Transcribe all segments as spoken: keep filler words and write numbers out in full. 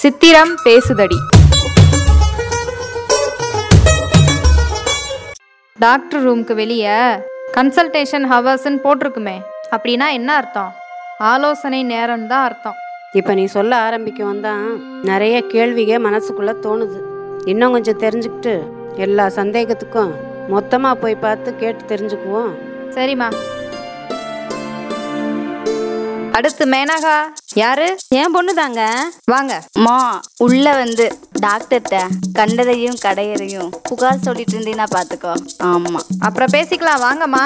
சித்திரம் பேசுதடி. டாக்டர் ரூமுக்கு வெளியே கன்சல்டேஷன் ஹவர்ஸ்ன்னு போட்டிருக்குமே, அப்படின்னா என்ன அர்த்தம்? ஆலோசனை நேரம் தான் அர்த்தம். இப்போ நீ சொல்ல ஆரம்பிக்கவும் தான் நிறைய கேள்விக மனசுக்குள்ளே தோணுது. இன்னும் கொஞ்சம் தெரிஞ்சுக்கிட்டு எல்லா சந்தேகத்துக்கும் மொத்தமாக போய் பார்த்து கேட்டு தெரிஞ்சுக்குவோம். சரிம்மா. அடுத்து மேனகா. யாரு? என் பொண்ணு தாங்க. வாங்க. மா உள்ள வந்து டாக்டர்கிட்ட கண்டதையும் கடையறையும் புகார் சொல்லிட்டு இருந்தீங்கன்னா பாத்துக்கோ. ஆமா, அப்புறம் பேசிக்கலாம். வாங்கம்மா.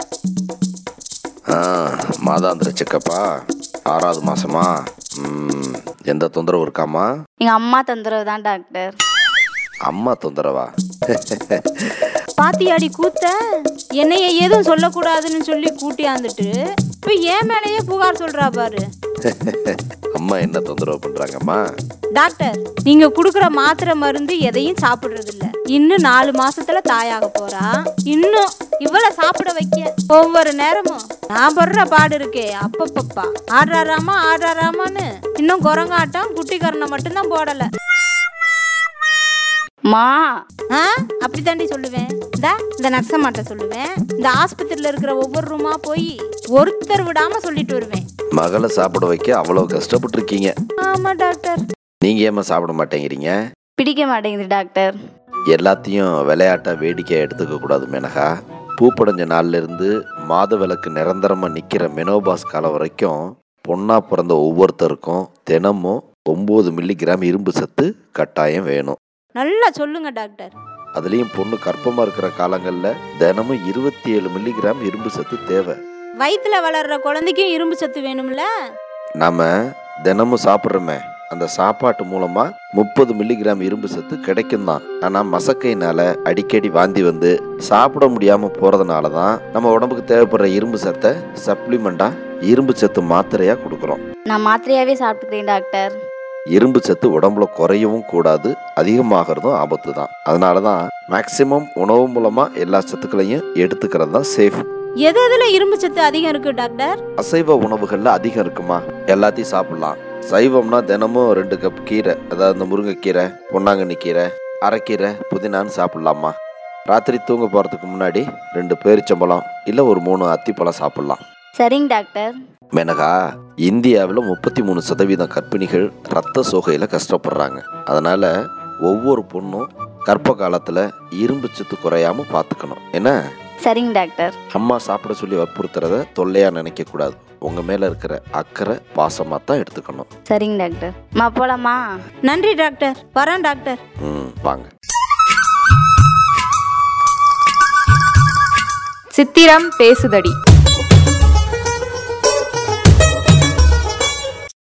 மாதாந்திர செக்கப்பா, ஆறாவது மாசமா? எந்த தொந்தரவு இருக்காமா? எங்க அம்மா தொந்தரவு தான் டாக்டர். அம்மா தொந்தரவா? பாத்தியாடி கூத்த, என்னைய எதுவும் சொல்லக்கூடாதுன்னு சொல்லி கூட்டியாந்துட்டு இப்ப ஏன் மேலேயே புகார் சொல்றா பாரு. அம்மா என்ன தொந்தரவு பண்றாங்கம்மா? டாக்டர், நீங்க குடுக்கற மாத்திரை மருந்து எதையும் சாப்பிடுறது இல்ல. இன்னும் நாலு மாசத்துல தாயாக போறா. இன்னும் இவ்வளவு சாப்பிட வைக்க ஒவ்வொரு நேரமும் நான் படுற பாடு இருக்கே. அப்பப்பப்பா, ஆடுறாராமா ஆடுறாராமான்னு இன்னும் குரங்காட்டம் குட்டி கரணை மட்டும்தான் போடல. மா ஆ அப்படி தாண்டி சொல்லுவேன். இந்த நர்சமாட்ட சொல்லுவேன். இந்த ஆஸ்பத்திரியில இருக்கிற ஒவ்வொரு ரூமா போய் ஒருத்தர் விடாம சொல்லிட்டு வருவேன். மகளை சாப்பிட வைக்க அவ்வளவு கஷ்டப்பட்டு இருக்கீங்க. ஆமா டாக்டர். நீங்க ஏமா சாப்பிட மாட்டேங்கிறீங்க? பிடிக்க மாட்டேங்குது டாக்டர். எல்லாத்தையும் விளையாட்டா வேடிக்கையா எடுத்துக்க கூடாது மேனகா. பூப்படைஞ்ச நாள்ல இருந்து மாத விளக்கு நிரந்தரமா நிக்கிற மெனோபாஸ் காலம் வரைக்கும் பொண்ணா பிறந்த ஒவ்வொருத்தருக்கும் தினமும் ஒன்பது மில்லிகிராம் இரும்பு சத்து கட்டாயம் வேணும். நல்லா சொல்லுங்க டாக்டர். அதுலயும் பொண்ணு கர்ப்பமா இருக்கிற காலங்கள்ல தினமும் இருபத்தி ஏழு மில்லிகிராம் இரும்பு சத்து தேவை. வயிற்றுல வளர்ற குழந்தைக்கும் இரும்பு சத்து வேணும்ல. நாம தினமும் சாப்பிட்றோமே, அந்த சாப்பாட்டு மூலமா முப்பது மில்லிகிராம் இரும்பு சத்து கிடைக்கும் தான். ஆனா மசக்கையினால அடிக்கடி வாந்தி வந்து சாப்பிட முடியாம போறதுனாலதான் நம்ம உடம்புக்கு தேவைப்படுற இரும்பு சத்தை சப்ளிமெண்டா இரும்பு சத்து மாத்திரையா கொடுக்குறோம். நான் மாத்திரையாவே சாப்பிட்டுக்கிறேன் டாக்டர். இரும்பு சத்து உடம்புல குறையவும் கூடாது, அதிகமாகிறதும் ஆபத்து தான். அதனாலதான் மேக்சிமம் உணவு மூலமா எல்லா சத்துக்களையும் எடுத்துக்கிறது தான் சேஃப். எது எதுல இரும்பு சத்து அதிகம் இருக்கு டாக்டர்? அசைவ உணவுகள்ல அதிகம் இருக்குமா? எல்லாத்தையும் சாப்பிடலாம். சைவம்னா தினமும் ரெண்டு கப் கீரை, அதாவது இந்த முருங்கைக்கீரை, பொன்னாங்கண்ணி கீரை, அரைக்கீரை, புதினான்னு சாப்பிடலாமா. ராத்திரி தூங்க போறதுக்கு முன்னாடி ரெண்டு பேரிச்சம்பழம் இல்ல ஒரு மூணு அத்திப்பழம் சாப்பிடலாம். சரிங்க டாக்டர். மேனகா, இந்தியாவில் முப்பத்தி மூணு சதவீதம் கர்ப்பிணிகள் ரத்த சோகையில கஷ்டப்படுறாங்க. அதனால ஒவ்வொரு பொண்ணும் கர்ப்ப காலத்துல இரும்பு சத்து குறையாம பாத்துக்கணும். என்ன? சரிங்க டாக்டர். அம்மா சாப்பிட சொல்லி வற்புறுத்துறத தொல்லையா நினைக்க கூடாது. உங்க மேல இருக்கிற அக்கறை பாசமா தான் எடுத்துக்கணும். சரிங்க டாக்டர். மா போலாமா? நன்றி டாக்டர். வரேன் டாக்டர். ம் வாங்க. சித்திரம் பேசுதடி.